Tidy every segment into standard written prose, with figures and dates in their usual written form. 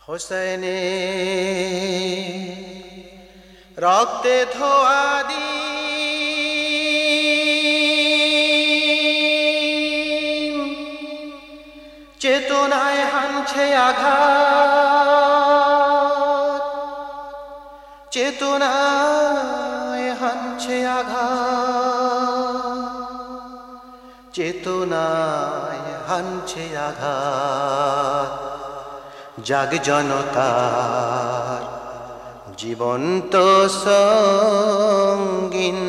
হোসেনে রক্তে ধোয়া দিন চেতনায় হানছে আঘাত, চেতনায় হানছে আঘাত, চেতনায় হানছে আঘাত। জাগ জনতার জীবন্ত সঙ্গিন,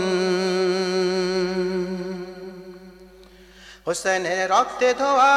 হোসেনের রক্তে ধোয়া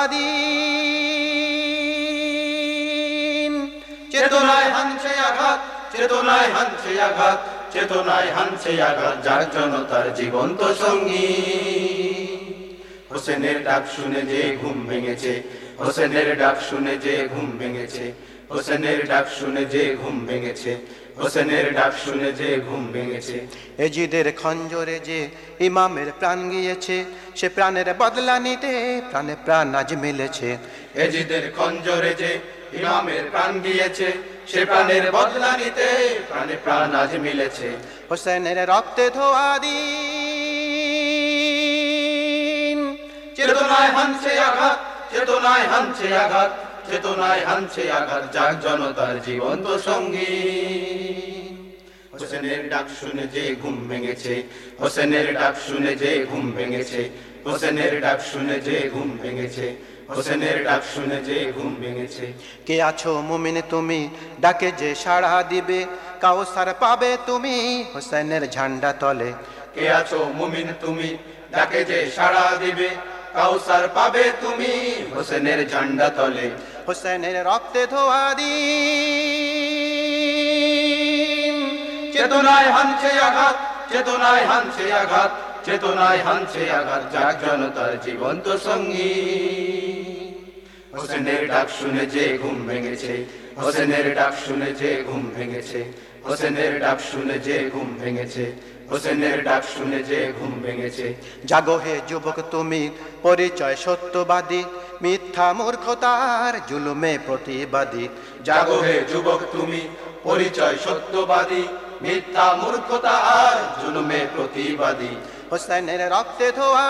দিন চেতনায় হানছে আঘাত, চেতনায় হানছে আঘাত, চেতনায় হানছে আঘাত। জাগ জনতার জীবন্ত সঙ্গী, হোসেনের ডাক শুনে যে ঘুম ভেঙেছে, হোসেনের ডাক শুনে যে ঘুম ভেঙেছে, হোসেনের ডাক শুনে যে ঘুম ভেঙেছে, হোসেনের ডাক শুনে যে ঘুম ভেঙেছে। এজিদের খঞ্জরে যে ইমামের প্রাণ গিয়েছে, সে প্রাণের বদলা নিতে প্রাণে প্রাণ আজ মিলেছে। এজিদের খঞ্জরে যে ইমামের প্রাণ গিয়েছে, সে প্রাণের বদলা নিতে প্রাণে প্রাণ আজ মিলেছে। হোসেনের রক্তে ধোয়া দিন চেতনায় হানছে আঘাত, চেতনায় হানছে আঘাত, চেতনায় হানছে আঘাত। জাগ জনতার জীবন্ত সঙ্গী, হোসেনের ডাক শুনে যে ঘুম ভেঙেছে, হোসেনের ডাক শুনে যে ঘুম ভেঙেছে, হোসেনের ডাক শুনে যে ঘুম ভেঙেছে, হোসেনের ডাক শুনে যে ঘুম ভেঙেছে। কে আছো মুমিন তুমি, ডাকে যে সাড়া দিবে, কাউসার পাবে তুমি হোসেনের ঝান্ডা তলে। কে আছো মুমিন তুমি, ডাকে যে সাড়া দিবে, কাউসার পাবে তুমি হোসেনের ঝান্ডা তলে। হোসেনের রক্তে ধোয়া দিন চেতনায় হানছে আঘাত, চেতনায় হানছে আঘাত, চেতনায় হানছে আঘাত। জাগ জনতার জীবন্ত সঙ্গী, হোসেনের ডাক শুনে যে ঘুম ভেঙেছে, হোসেনের ডাক শুনে যে ঘুম ভেঙেছে, হোসেনের ডাক শুনে যে ঘুম ভেঙেছে, হোসেনের ডাক শুনে যে ঘুম ভেঙেছে। জাগো হে যুবক তুমি, পরিচয় সত্যবাদী, মিথ্যা মূর্খতার জুলুমে প্রতিবাদী। জাগো হে যুবক তুমি, পরিচয় সত্যবাদী, মিথ্যা মূর্খতা আর জুলুমে প্রতিবাদী। হোসেনের রক্তে ধোয়া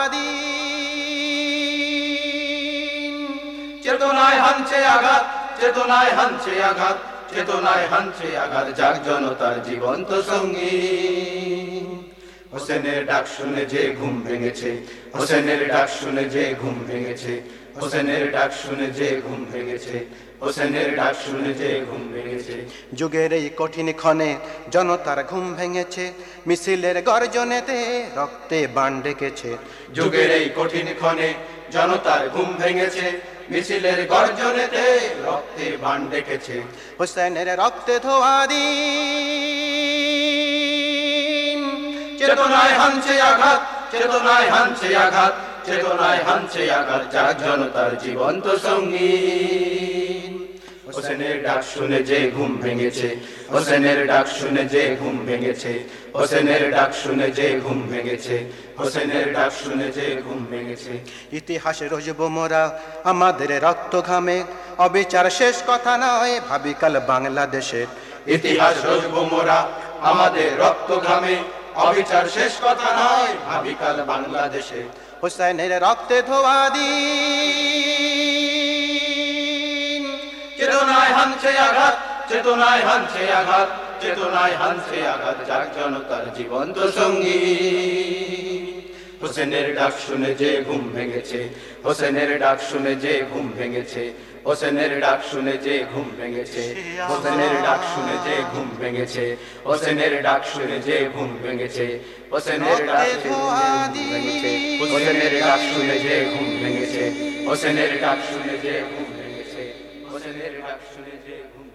দিন চেতনায় হানছে আঘাত, চেতনায় হানছে আঘাত, চেতনায় হানছে আঘাত। জাগ জনতার জীবন্ত সঙ্গী, হোসেনের ডাক শুনে যে ঘুম ভেঙেছে, হোসেনের ডাক শুনে যে ঘুম ভেঙেছে, হোসেনের ডাক শুনে যে ঘুম ভেঙেছে, হোসেনের ডাক শুনে যে ঘুম ভেঙেছে। যুগের এই কঠিন ক্ষণে জনতার ঘুম ভেঙেছে, মিছিলের গর্জনেতে রক্তে বান ডেকেছে। যুগের এই কঠিন ক্ষণে জনতার ঘুম ভেঙেছে, মিছিলের গর্জনেতে রক্তে বান ডেকেছে। হোসেনের রক্তে ধোয়া দিন চেতনায় হানছে আঘাত, চেতনায় হানছে আঘাত, চেতনায় হানছে আঘাত। জাগ জনতার জীবন্ত সঙ্গী, হোসেনের ডাক শুনে যে ঘুম ভেঙেছে, হোসেনের ডাক শুনে যে ঘুম ভেঙেছে, হোসেনের ডাক শুনে যে ঘুম ভেঙেছে, হোসেনের ডাক শুনে যে ঘুম ভেঙেছে। ইতিহাসে রজব মোরা আমাদের রক্ত ঘামে, অবিচার শেষ কথা নয় ভাবি কাল বাংলাদেশের। ইতিহাস রজব মোরা আমাদের রক্ত ঘামে, অবিচার শেষ কথা নয় ভাবি কাল বাংলাদেশে। হোসেনের রক্তে ধোয়া দিন চেতনায় হানছে আঘাত, চেতনায় হানছে আঘাত, চেতনায় হানছে আঘাত। জাগ জনতার জীবন্ত সঙ্গী, হোসেনের ডাক শুনে যে ঘুম ভেঙেছে, হোসেনের ডাক শুনে যে ঘুম ভেঙেছে, হোসেনের ডাক শুনে যে ঘুম ভেঙেছে, হোসেনের ডাক শুনে যে ঘুম ভেঙেছে, হোসেনের ডাক শুনে যে ঘুম ভেঙেছে, হোসেনের ডাক ভেঙেছে, হোসেনের ডাক শুনে যে ঘুম ভেঙেছে, হোসেনের ডাক শুনে যে ঘুম ভেঙেছে, হোসেনের ডাক শুনে যে ঘুম